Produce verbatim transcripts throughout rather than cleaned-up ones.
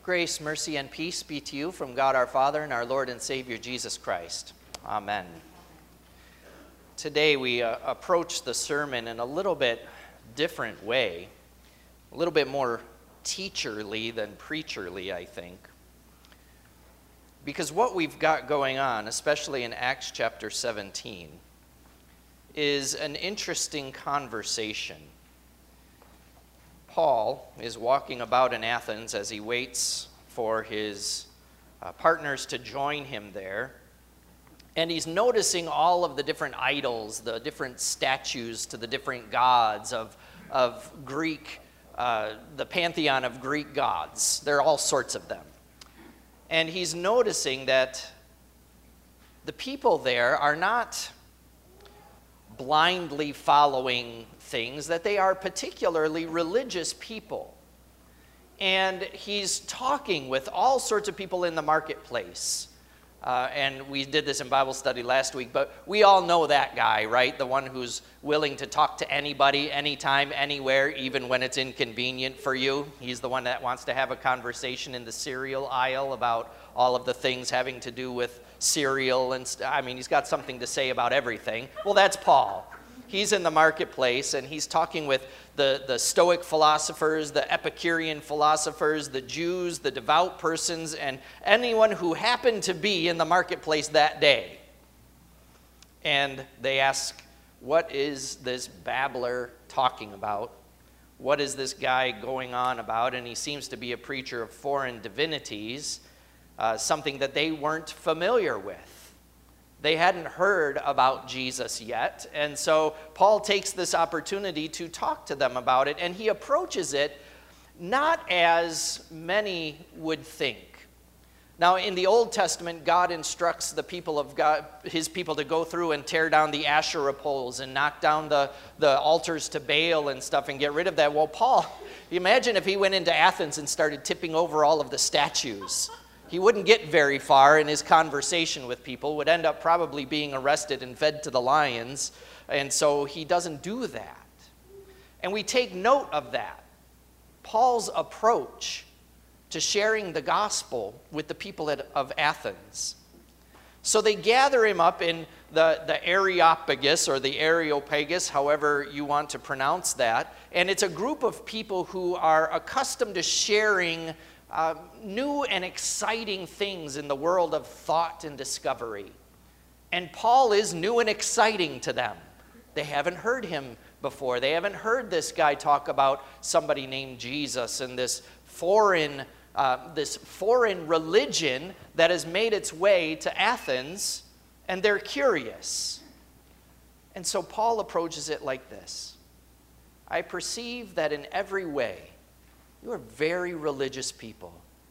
Grace, mercy, and peace be to you from God our Father and our Lord and Savior Jesus Christ. Amen. Today we uh, approach the sermon in a little bit different way, a little bit more teacherly than preacherly, I think. Because what we've got going on, especially in Acts chapter seventeen, is an interesting conversation. Paul is walking about in Athens as he waits for his uh, partners to join him there. And he's noticing all of the different idols, the different statues to the different gods of, of Greek, uh, the pantheon of Greek gods. There are all sorts of them. And he's noticing that the people there are not blindly following things, that they are particularly religious people. And he's talking with all sorts of people in the marketplace. Uh, and we did this in Bible study last week, but we all know that guy, right? The one who's willing to talk to anybody, anytime, anywhere, even when it's inconvenient for you. He's the one that wants to have a conversation in the cereal aisle about all of the things having to do with cereal. And st- I mean, he's got something to say about everything. Well, that's Paul. He's in the marketplace, and he's talking with the, the Stoic philosophers, the Epicurean philosophers, the Jews, the devout persons, and anyone who happened to be in the marketplace that day. And they ask, what is this babbler talking about? What is this guy going on about? And he seems to be a preacher of foreign divinities, uh, something that they weren't familiar with. They hadn't heard about Jesus yet, and so Paul takes this opportunity to talk to them about it, and he approaches it not as many would think. Now, in the Old Testament, God instructs the people of God, his people, to go through and tear down the Asherah poles and knock down the, the altars to Baal and stuff and get rid of that. Well, Paul, imagine if he went into Athens and started tipping over all of the statues. He wouldn't get very far in his conversation with people, would end up probably being arrested and fed to the lions, and so he doesn't do that. And we take note of that. Paul's approach to sharing the gospel with the people at, of Athens. So they gather him up in the, the Areopagus, or the Areopagus, however you want to pronounce that, and it's a group of people who are accustomed to sharing Uh, new and exciting things in the world of thought and discovery. And Paul is new and exciting to them. They haven't heard him before. They haven't heard this guy talk about somebody named Jesus and this foreign, uh, this foreign religion that has made its way to Athens, and they're curious. And so Paul approaches it like this. I perceive that in every way, you are very religious people.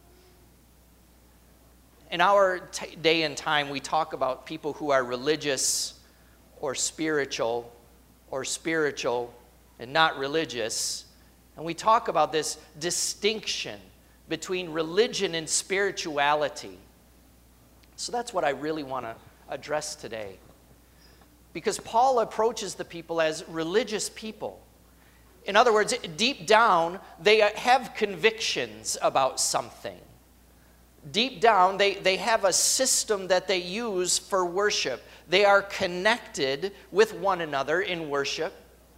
In our t- day and time, we talk about people who are religious or spiritual, or spiritual and not religious. And we talk about this distinction between religion and spirituality. So that's what I really want to address today. Because Paul approaches the people as religious people. In other words, deep down, they have convictions about something. Deep down, they, they have a system that they use for worship. They are connected with one another in worship.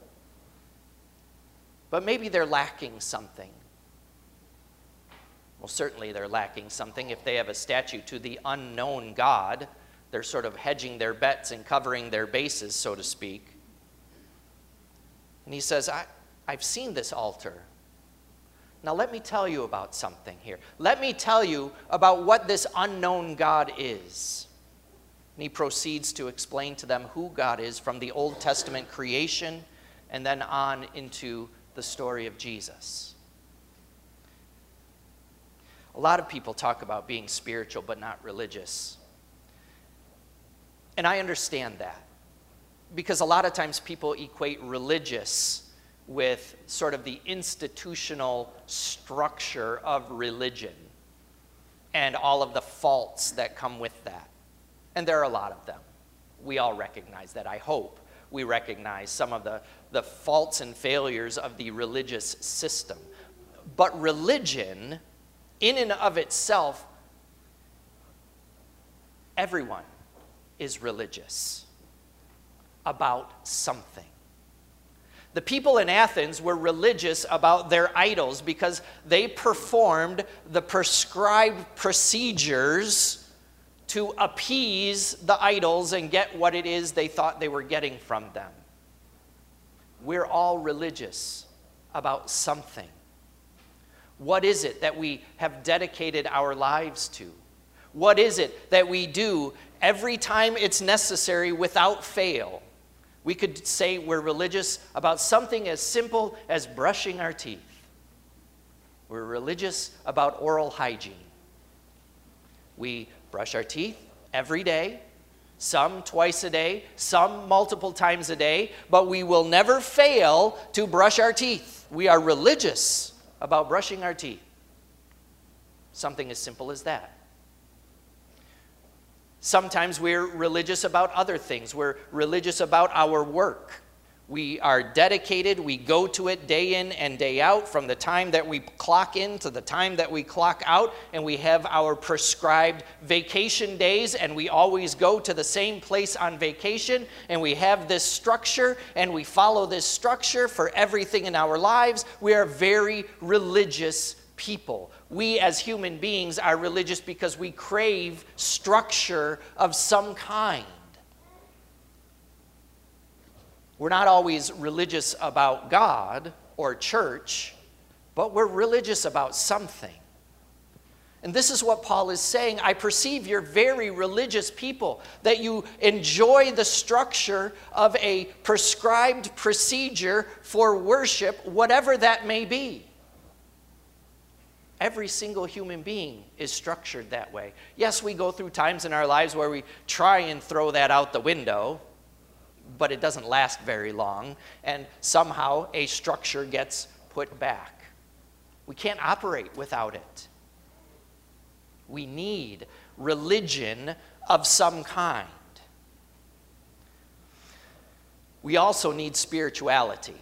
But maybe they're lacking something. Well, certainly they're lacking something. If they have a statue to the unknown God, they're sort of hedging their bets and covering their bases, so to speak. And he says, I... I've seen this altar. Now let me tell you about something here. Let me tell you about what this unknown God is. And he proceeds to explain to them who God is from the Old Testament creation and then on into the story of Jesus. A lot of people talk about being spiritual but not religious. And I understand that. Because a lot of times people equate religious with sort of the institutional structure of religion and all of the faults that come with that. And there are a lot of them. We all recognize that, I hope. we recognize some of the, the faults and failures of the religious system. But religion in and of itself, everyone is religious about something. The people in Athens were religious about their idols because they performed the prescribed procedures to appease the idols and get what it is they thought they were getting from them. We're all religious about something. What is it that we have dedicated our lives to? What is it that we do every time it's necessary without fail? We could say we're religious about something as simple as brushing our teeth. We're religious about oral hygiene. We brush our teeth every day, some twice a day, some multiple times a day, but we will never fail to brush our teeth. We are religious about brushing our teeth. Something as simple as that. Sometimes we're religious about other things. We're religious about our work. We are dedicated. We go to it day in and day out, from the time that we clock in to the time that we clock out, and we have our prescribed vacation days, and we always go to the same place on vacation, and we have this structure, and we follow this structure for everything in our lives. We are very religious people. We as human beings are religious because we crave structure of some kind. We're not always religious about God or church, but we're religious about something. And this is what Paul is saying. I perceive you're very religious people, that you enjoy the structure of a prescribed procedure for worship, whatever that may be. Every single human being is structured that way. Yes, we go through times in our lives where we try and throw that out the window, but it doesn't last very long, and somehow a structure gets put back. We can't operate without it. We need religion of some kind. We also need spirituality.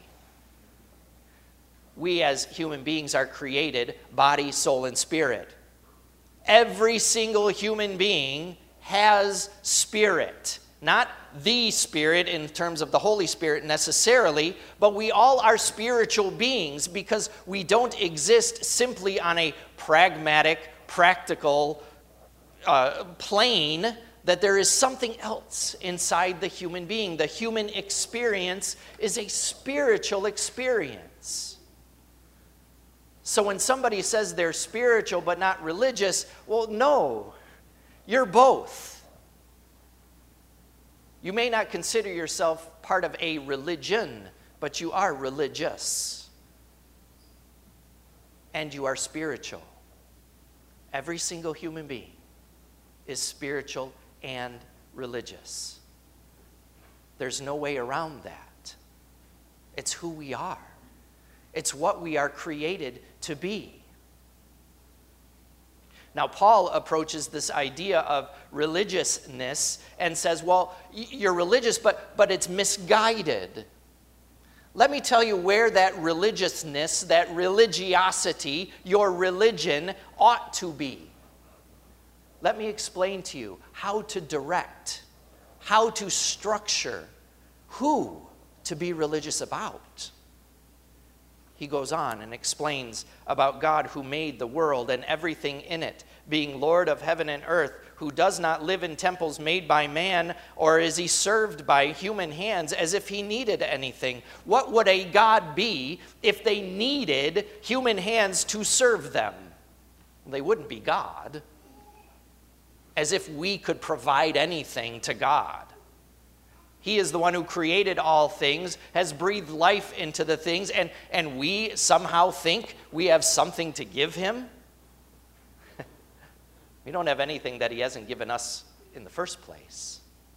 We as human beings are created body, soul, and spirit. Every single human being has spirit. Not the Spirit in terms of the Holy Spirit necessarily, but we all are spiritual beings because we don't exist simply on a pragmatic, practical uh, plane, that there is something else inside the human being. The human experience is a spiritual experience. So when somebody says they're spiritual but not religious, well, no, you're both. You may not consider yourself part of a religion, but you are religious. And you are spiritual. Every single human being is spiritual and religious. There's no way around that. It's who we are. It's what we are created to be. Now, Paul approaches this idea of religiousness and says, well, you're religious, but, but it's misguided. Let me tell you where that religiousness, that religiosity, your religion ought to be. Let me explain to you how to direct, how to structure, who to be religious about. He goes on and explains about God who made the world and everything in it, being Lord of heaven and earth, who does not live in temples made by man, or is he served by human hands as if he needed anything. What would a God be if they needed human hands to serve them? They wouldn't be God. As if we could provide anything to God. He is the one who created all things, has breathed life into the things, and, and we somehow think we have something to give him. We don't have anything that he hasn't given us in the first place.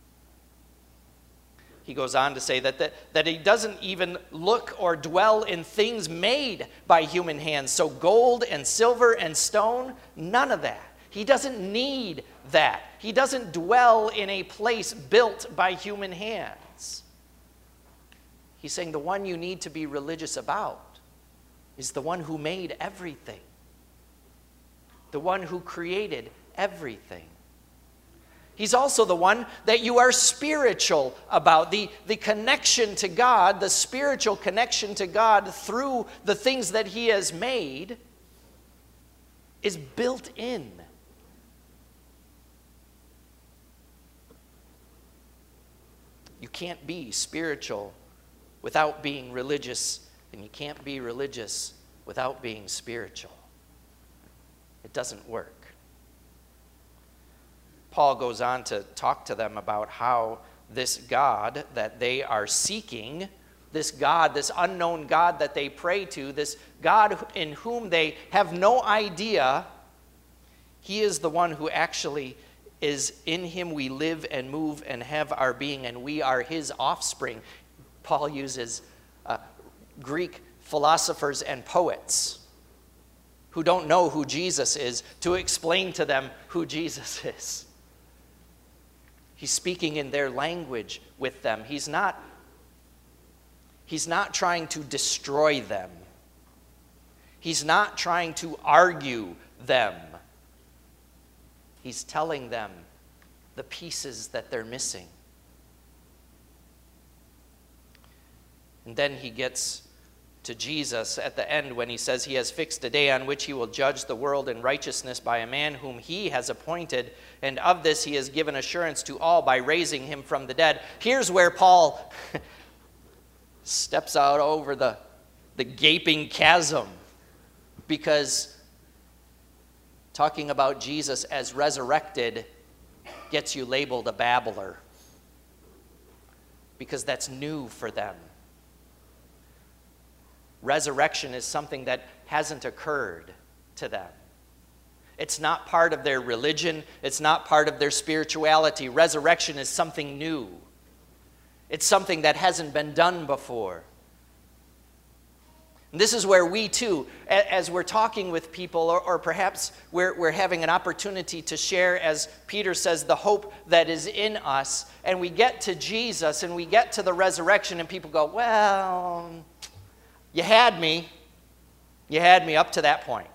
He goes on to say that, that, that he doesn't even look or dwell in things made by human hands. So gold and silver and stone, none of that. He doesn't need that. He doesn't dwell in a place built by human hands. He's saying the one you need to be religious about is the one who made everything. the one who created everything. He's also the one that you are spiritual about. The, the connection to God, the spiritual connection to God through the things that he has made is built in. You can't be spiritual without being religious, and you can't be religious without being spiritual. It doesn't work. Paul goes on to talk to them about how this God that they are seeking, this God, this unknown God that they pray to, this God in whom they have no idea, he is the one who actually is in him we live and move and have our being, and we are his offspring. Paul uses uh, Greek philosophers and poets who don't know who Jesus is to explain to them who Jesus is. He's speaking in their language with them. He's not, he's not trying to destroy them. He's not trying to argue them. He's telling them the pieces that they're missing. And then he gets to Jesus at the end when he says he has fixed a day on which he will judge the world in righteousness by a man whom he has appointed, and of this he has given assurance to all by raising him from the dead. Here's where Paul steps out over the, the gaping chasm, because talking about Jesus as resurrected gets you labeled a babbler, because that's new for them. Resurrection is something that hasn't occurred to them. It's not part of their religion. It's not part of their spirituality. Resurrection is something new. It's something that hasn't been done before. And this is where we too, as we're talking with people, or, or perhaps we're, we're having an opportunity to share, as Peter says, the hope that is in us, and we get to Jesus and we get to the resurrection, and people go, well, you had me. You had me up to that point.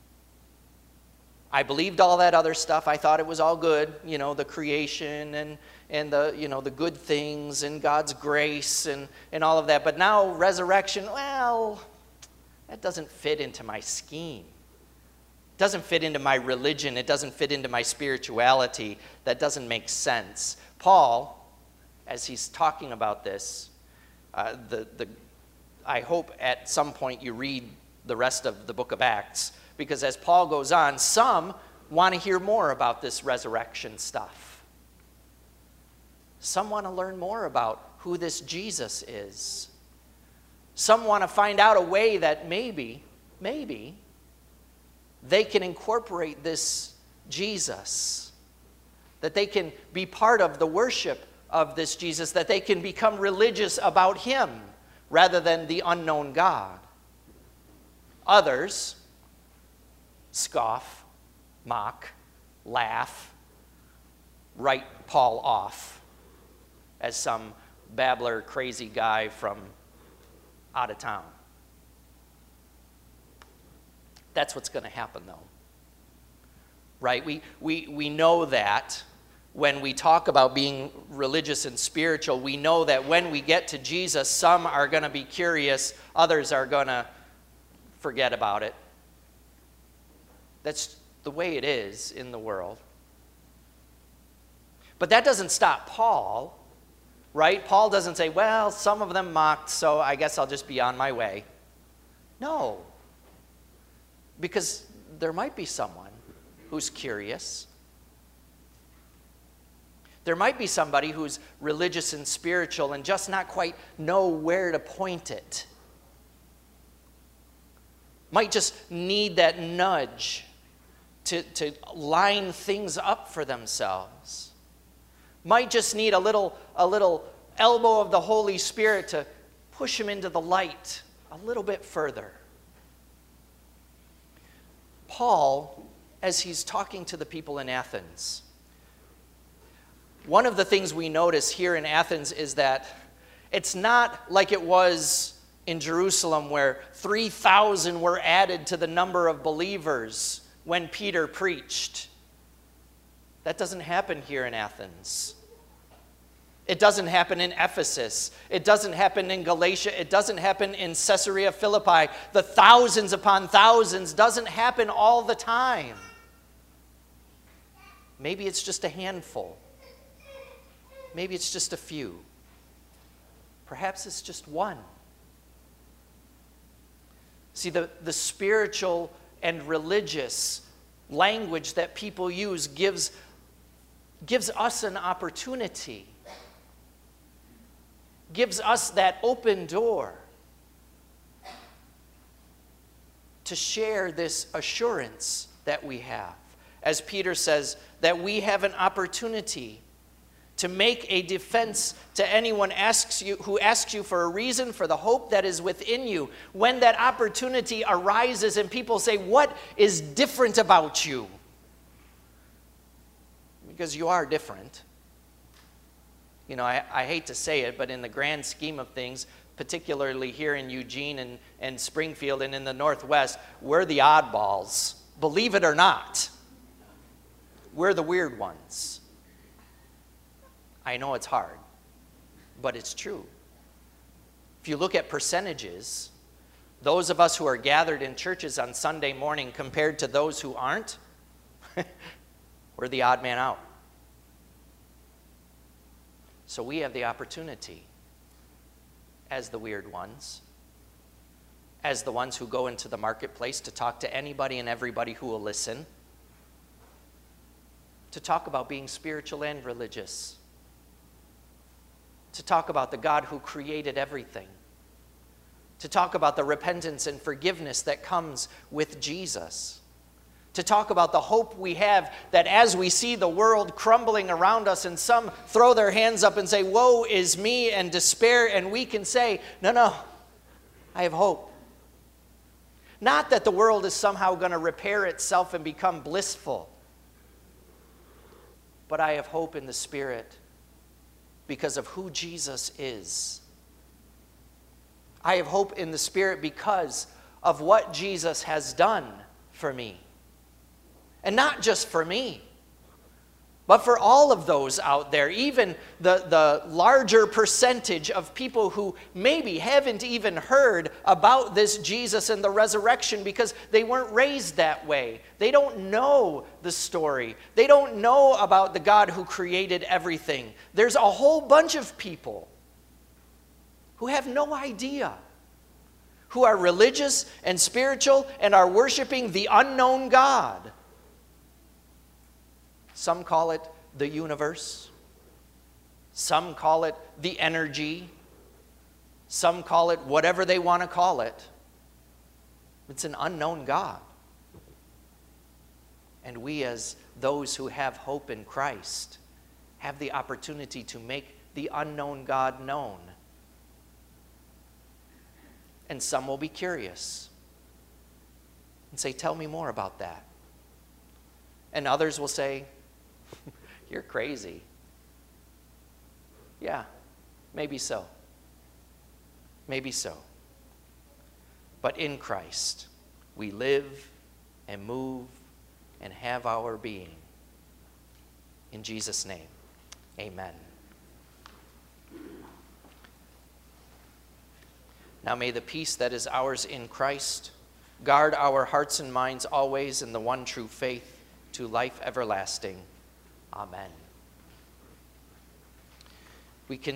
I believed all that other stuff. I thought it was all good, you know, the creation and, and the, you know, the good things and God's grace and, and all of that. But now resurrection, well, that doesn't fit into my scheme. It doesn't fit into my religion. It doesn't fit into my spirituality. That doesn't make sense. Paul, as he's talking about this, uh, the, the I hope at some point you read the rest of the book of Acts, because as Paul goes on, some want to hear more about this resurrection stuff. Some want to learn more about who this Jesus is. Some want to find out a way that maybe, maybe, they can incorporate this Jesus, that they can be part of the worship of this Jesus, that they can become religious about him, rather than the unknown God. Others scoff, mock, laugh, write Paul off as some babbler, crazy guy from out of town. That's what's going to happen, though. Right? We, we, we know that. When we talk about being religious and spiritual, we know that when we get to Jesus, some are going to be curious, others are going to forget about it. That's the way it is in the world. But that doesn't stop Paul, right? Paul doesn't say, well, some of them mocked, so I guess I'll just be on my way. No. Because there might be someone who's curious. There might be somebody who's religious and spiritual and just not quite know where to point it. Might just need that nudge to, to line things up for themselves. Might just need a little, a little elbow of the Holy Spirit to push them into the light a little bit further. Paul, as he's talking to the people in Athens, one of the things we notice here in Athens is that it's not like it was in Jerusalem where three thousand were added to the number of believers when Peter preached. That doesn't happen here in Athens. It doesn't happen in Ephesus. It doesn't happen in Galatia. It doesn't happen in Caesarea Philippi. The thousands upon thousands doesn't happen all the time. Maybe it's just a handful. Maybe it's just a few. Perhaps it's just one. See, the, the spiritual and religious language that people use gives, gives us an opportunity, gives us that open door to share this assurance that we have. As Peter says, that we have an opportunity to make a defense to anyone asks you, who asks you for a reason for the hope that is within you. When that opportunity arises and people say, what is different about you? Because you are different. You know, I, I hate to say it, but in the grand scheme of things, particularly here in Eugene and, and Springfield and in the Northwest, we're the oddballs. Believe it or not. We're the weird ones. I know it's hard, but it's true. If you look at percentages, those of us who are gathered in churches on Sunday morning compared to those who aren't, we're the odd man out. So we have the opportunity as the weird ones, as the ones who go into the marketplace to talk to anybody and everybody who will listen, to talk about being spiritual and religious, to talk about the God who created everything, to talk about the repentance and forgiveness that comes with Jesus, to talk about the hope we have that as we see the world crumbling around us and some throw their hands up and say, woe is me, and despair, and we can say, no, no, I have hope. Not that the world is somehow going to repair itself and become blissful, but I have hope in the Spirit because of who Jesus is. I have hope in the Spirit because of what Jesus has done for me. And not just for me, but for all of those out there, even the, the larger percentage of people who maybe haven't even heard about this Jesus and the resurrection because they weren't raised that way. They don't know the story. They don't know about the God who created everything. There's a whole bunch of people who have no idea, who are religious and spiritual and are worshiping the unknown God. Some call it the universe. Some call it the energy. Some call it whatever they want to call it. It's an unknown God. And we, as those who have hope in Christ, have the opportunity to make the unknown God known. And some will be curious and say, tell me more about that. And others will say, you're crazy. Yeah, maybe so. Maybe so. But in Christ, we live and move and have our being. In Jesus' name, amen. Now may the peace that is ours in Christ guard our hearts and minds always in the one true faith to life everlasting. Amen. We can